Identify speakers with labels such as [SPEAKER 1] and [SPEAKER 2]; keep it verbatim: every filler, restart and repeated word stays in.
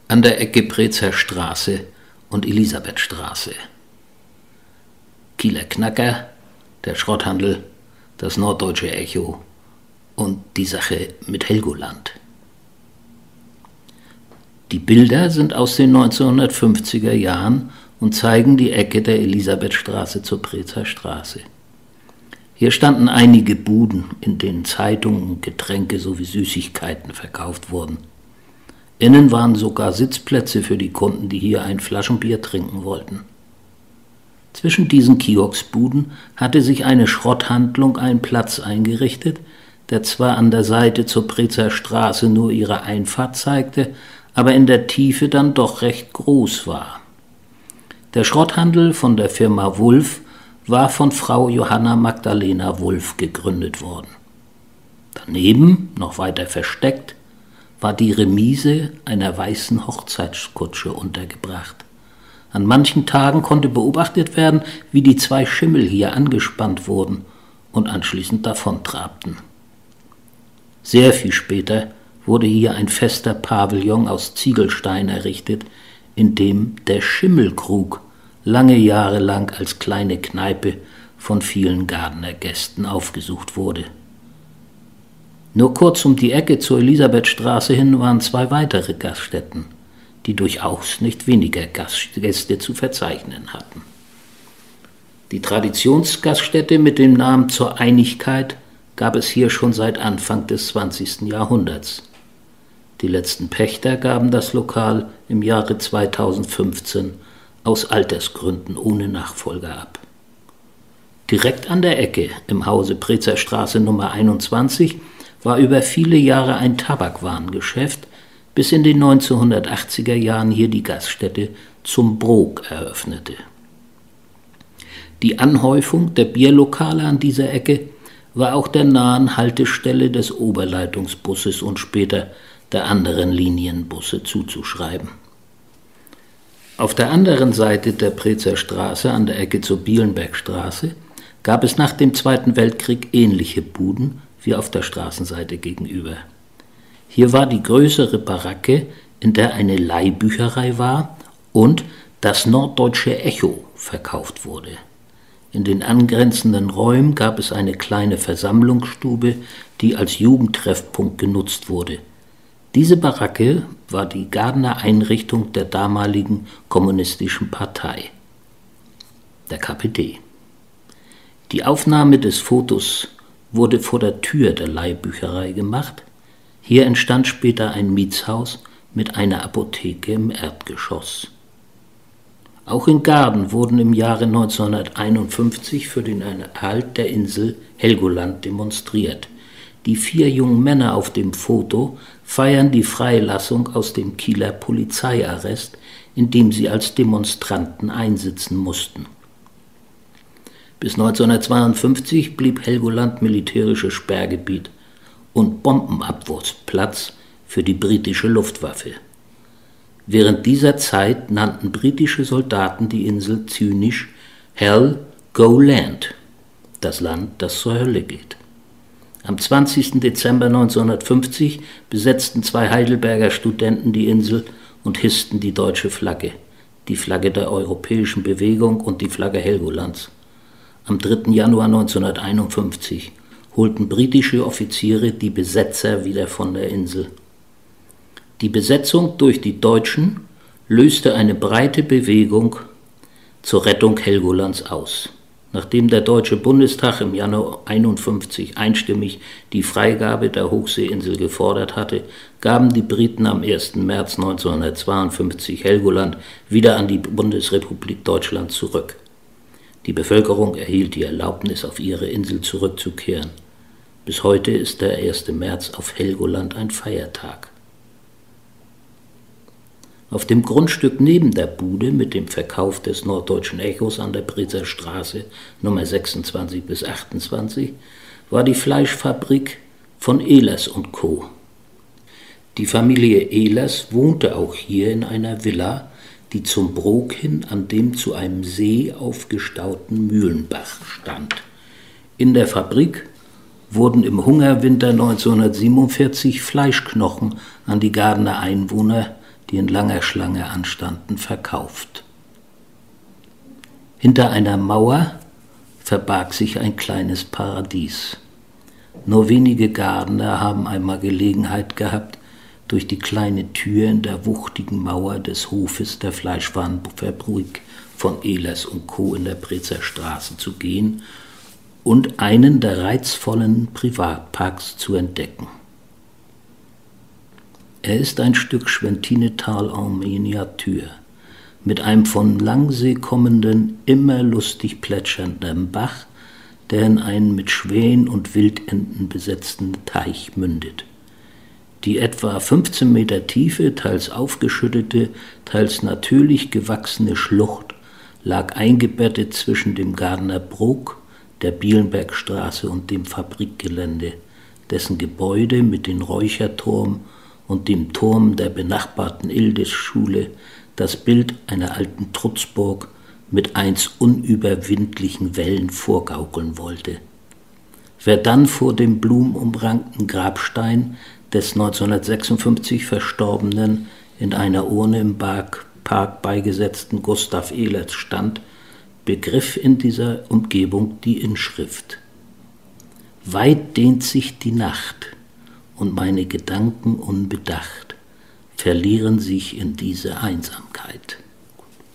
[SPEAKER 1] an der Ecke Prezer Straße und Elisabethstraße. Kieler Knacker, der Schrotthandel, das Norddeutsche Echo und die Sache mit Helgoland. Die Bilder sind aus den neunzehnhundertfünfziger Jahren und zeigen die Ecke der Elisabethstraße zur Prezer Straße. Hier standen einige Buden, in denen Zeitungen und Getränke sowie Süßigkeiten verkauft wurden. Innen waren sogar Sitzplätze für die Kunden, die hier ein Flaschenbier trinken wollten. Zwischen diesen Kioskbuden hatte sich eine Schrotthandlung einen Platz eingerichtet, der zwar an der Seite zur Prezer Straße nur ihre Einfahrt zeigte, aber in der Tiefe dann doch recht groß war. Der Schrotthandel von der Firma Wulff war von Frau Johanna Magdalena Wulff gegründet worden. Daneben, noch weiter versteckt, war die Remise einer weißen Hochzeitskutsche untergebracht. An manchen Tagen konnte beobachtet werden, wie die zwei Schimmel hier angespannt wurden und anschließend davontrabten. Sehr viel später wurde hier ein fester Pavillon aus Ziegelstein errichtet, in dem der Schimmelkrug lange Jahre lang als kleine Kneipe von vielen Gardener Gästen aufgesucht wurde. Nur kurz um die Ecke zur Elisabethstraße hin waren zwei weitere Gaststätten, die durchaus nicht weniger Gäste zu verzeichnen hatten. Die Traditionsgaststätte mit dem Namen Zur Einigkeit gab es hier schon seit Anfang des zwanzigsten Jahrhunderts. Die letzten Pächter gaben das Lokal im Jahre zweitausendfünfzehn aus Altersgründen ohne Nachfolger ab. Direkt an der Ecke im Hause Prezer Straße Nummer einundzwanzig war über viele Jahre ein Tabakwarengeschäft, bis in den neunzehnhundertachtziger Jahren hier die Gaststätte Zum Brok eröffnete. Die Anhäufung der Bierlokale an dieser Ecke war auch der nahen Haltestelle des Oberleitungsbusses und später der anderen Linienbusse zuzuschreiben. Auf der anderen Seite der Prezer Straße, an der Ecke zur Bielenbergstraße, gab es nach dem Zweiten Weltkrieg ähnliche Buden wie auf der Straßenseite gegenüber. Hier war die größere Baracke, in der eine Leihbücherei war und das Norddeutsche Echo verkauft wurde. In den angrenzenden Räumen gab es eine kleine Versammlungsstube, die als Jugendtreffpunkt genutzt wurde. Diese Baracke war die Gardener Einrichtung der damaligen Kommunistischen Partei, der K P D. Die Aufnahme des Fotos wurde vor der Tür der Leihbücherei gemacht. Hier entstand später ein Mietshaus mit einer Apotheke im Erdgeschoss. Auch in Gaarden wurden im Jahre neunzehnhunderteinundfünfzig für den Erhalt der Insel Helgoland demonstriert. Die vier jungen Männer auf dem Foto feiern die Freilassung aus dem Kieler Polizeiarrest, in dem sie als Demonstranten einsitzen mussten. Bis neunzehnhundertzweiundfünfzig blieb Helgoland militärisches Sperrgebiet und Bombenabwurfsplatz für die britische Luftwaffe. Während dieser Zeit nannten britische Soldaten die Insel zynisch Hell Go Land, das Land, das zur Hölle geht. Am zwanzigsten Dezember neunzehnhundertfünfzig besetzten zwei Heidelberger Studenten die Insel und hissten die deutsche Flagge, die Flagge der europäischen Bewegung und die Flagge Helgolands. Am dritten Januar neunzehnhunderteinundfünfzig holten britische Offiziere die Besetzer wieder von der Insel. Die Besetzung durch die Deutschen löste eine breite Bewegung zur Rettung Helgolands aus. Nachdem der Deutsche Bundestag im Januar einundfünfzig einstimmig die Freigabe der Hochseeinsel gefordert hatte, gaben die Briten am ersten März neunzehnhundertzweiundfünfzig Helgoland wieder an die Bundesrepublik Deutschland zurück. Die Bevölkerung erhielt die Erlaubnis, auf ihre Insel zurückzukehren. Bis heute ist der erste März auf Helgoland ein Feiertag. Auf dem Grundstück neben der Bude mit dem Verkauf des Norddeutschen Echos an der Prezer Straße Nummer sechsundzwanzig bis achtundzwanzig war die Fleischfabrik von Ehlers und Co. Die Familie Ehlers wohnte auch hier in einer Villa, die zum Brok hin an dem zu einem See aufgestauten Mühlenbach stand. In der Fabrik wurden im Hungerwinter neunzehnhundertsiebenundvierzig Fleischknochen an die Gaardener Einwohner die in langer Schlange anstanden, verkauft. Hinter einer Mauer verbarg sich ein kleines Paradies. Nur wenige Gardner haben einmal Gelegenheit gehabt, durch die kleine Tür in der wuchtigen Mauer des Hofes der Fleischwarenfabrik von Ehlers und Co. in der Brezer Straße zu gehen und einen der reizvollen Privatparks zu entdecken. Er ist ein Stück Schwentinetal en Miniatur, mit einem von Langsee kommenden, immer lustig plätschernden Bach, der in einen mit Schwänen und Wildenten besetzten Teich mündet. Die etwa fünfzehn Meter tiefe, teils aufgeschüttete, teils natürlich gewachsene Schlucht lag eingebettet zwischen dem Gardner Brook, der Bielenbergstraße und dem Fabrikgelände, dessen Gebäude mit dem Räucherturm und dem Turm der benachbarten Ildes-Schule das Bild einer alten Trutzburg mit einst unüberwindlichen Wällen vorgaukeln wollte. Wer dann vor dem blumenumrankten Grabstein des neunzehnhundertsechsundfünfzig verstorbenen, in einer Urne im Park beigesetzten Gustav Ehlers stand, begriff in dieser Umgebung die Inschrift: Weit dehnt sich die Nacht, und meine Gedanken unbedacht verlieren sich in diese Einsamkeit.